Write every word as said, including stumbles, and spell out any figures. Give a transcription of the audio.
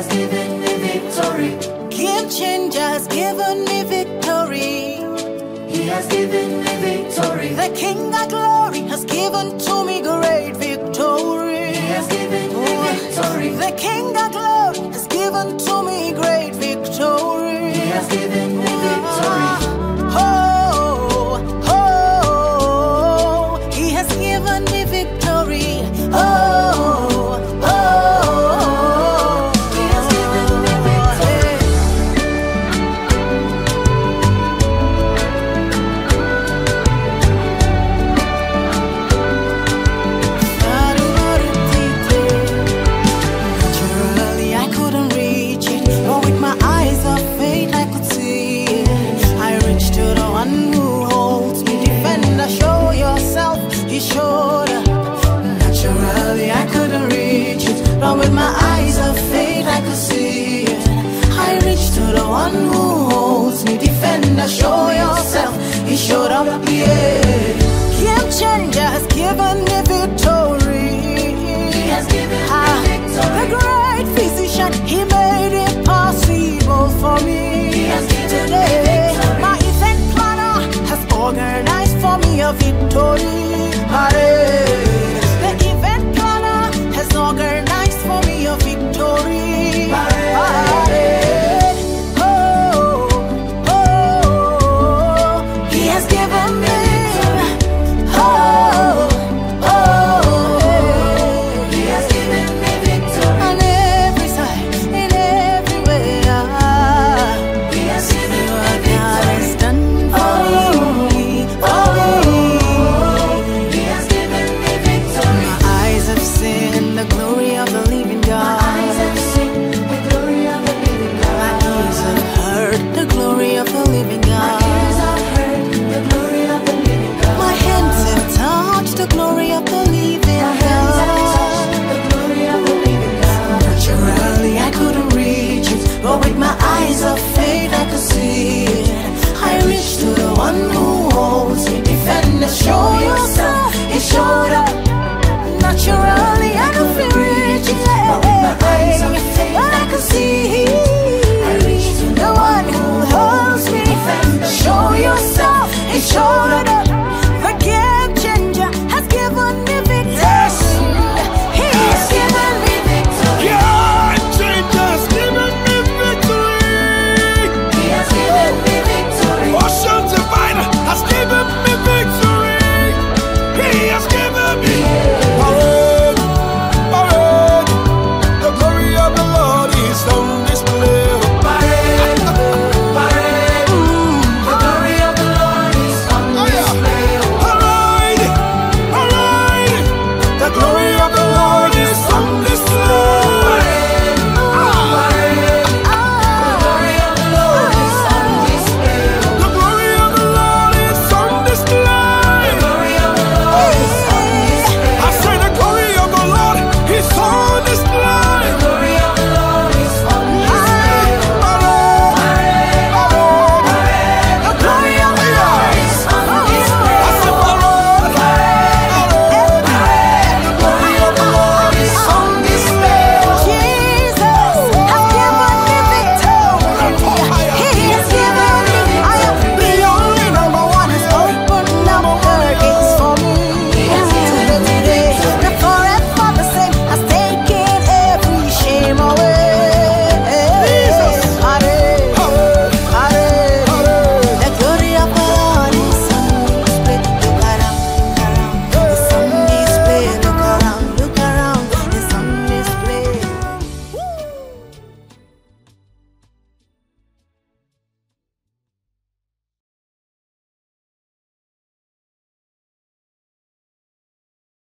has given me victory. Game changer has given me victory. He has given me victory. The King of Glory has given to me great victory. He has given me victory. The King of Glory has given to me great victory. He has given me victory. Oh, oh, He has given me victory. Oh, oh, He has given me victory. Naturally, I couldn't reach it, but with my eyes of faith, I could see it. I reached to the one who holds me. Defender, show yourself. He showed up. Naturally, I couldn't reach it, but with my eyes of faith, I could see it. I reached to the one who holds me. Defender, show yourself. He showed up, yeah. Game changer has given me victory. He has given me Ah, the victory. great physician, he made it possible for me. He has given me Today, victory. my event planner has organized for me a victory.